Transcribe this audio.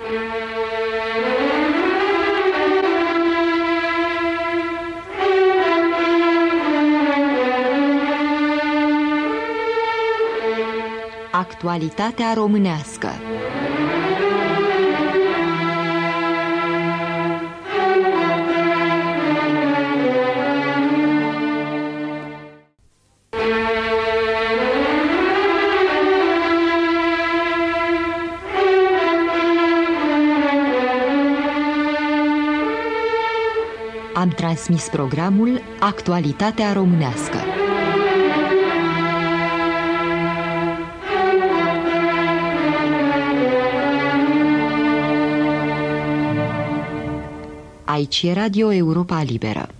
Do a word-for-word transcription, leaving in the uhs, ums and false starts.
Actualitatea românească. Am transmis programul Actualitatea românească. Aici e Radio Europa Liberă.